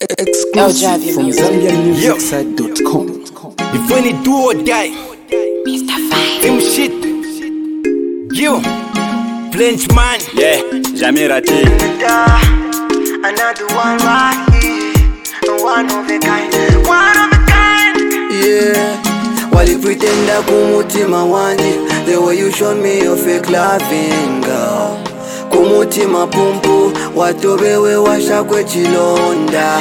Exclusive from ZambianMusicSite.com. If when it do or die, Mr. Fine. them shit. You, Blanche man, Yeah, jamais raté. Another one right here, one of a kind, one of a kind. Yeah, wali pretenda kumutima wanje, the way you showed me your fake loving girl. Kumutima pumpu, watobewe washakwe chilonda.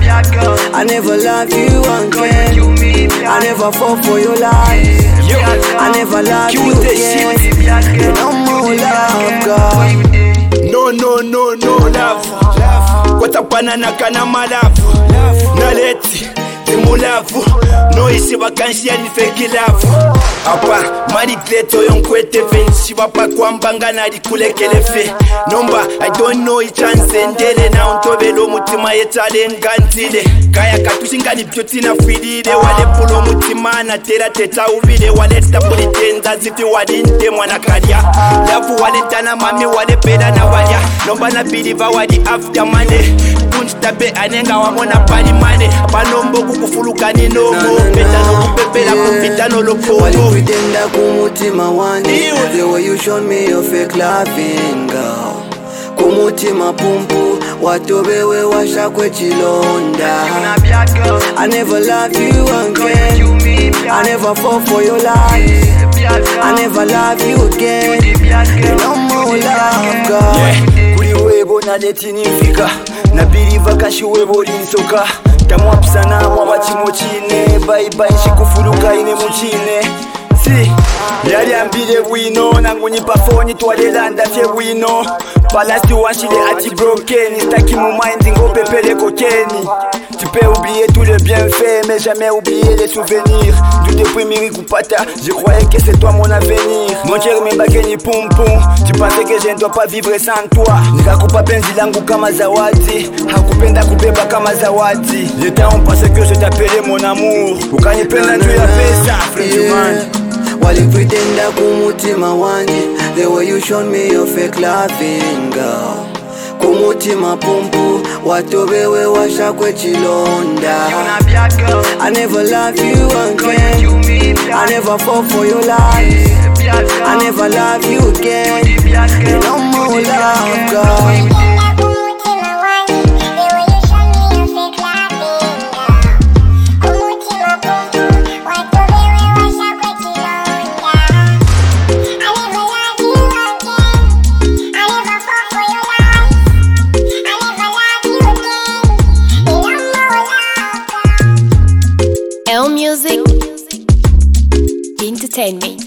I never loved you again, I never fall for your lies. I never loved you again, you no more love, girl. no love. What a banana kana malavu. Naleti, timulavu. No isi wakanshi ya nifeki lavu. Apa, marikleto yonkwete venshi. Wapa kwa mbanga na rikulekele fe. Nomba, I don't know ichanse ndele. Na untobelo mutima yetale ngantile. Kaya katushinga ni beauty na fidide. Wale pulo mutima na tera teta uvide. Wale tapuli tenza zifi wadinte mwana karia. Lavu wale tana mami wale peda na walia. Nomba na biliva wadi after money. Kunchtape anenga wamona pali mane. Panombo kukufuluka ni nomo. Peta no kupepela kupita no lopo. Wali pretenda kumutima wanje, the way you showed me your fake loving girl. Kumutima pumpu, watobewe washakwe chilonda. I never loved you again, I never fall for your lies. I never love you again, you no more love, girl. Yeah, kuri webo na leti nifika. Na biliva kashi webo linsoka. Tamwapsana mwabachimo chine. Bye bye shikufuluka ine muchine. Si, yali ambile wino. Nangu nipa phone tuwalelanda fye wino. Palasti wanshile ati broken. Staki mu mind ngo pepele kokeni. Tu peux oublier tout le bienfait, mais jamais oublier les souvenirs. Du depuis miri kupata, je croyais que c'est toi mon avenir. Mon cœur me bakeni pum pum. Tu pensais que je ne dois pas vivre sans toi. Nikakupa penzi langu kama zawadi, hakupenda kubeba kama zawadi. J'étais on pensait que je t'appelais mon amour. Ukanipenda tu ya pesa, Frenchman. Wali pretenda kumutima wanje, the way you showed me your fake loving girl. Kumutima pumpu, watobewe washakwe chilonda. I never loved you again, I never fall for your lies. I never love you again, you no more love, girl. Music Entertainment.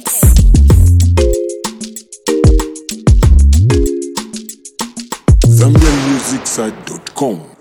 ZambianMusicSite.com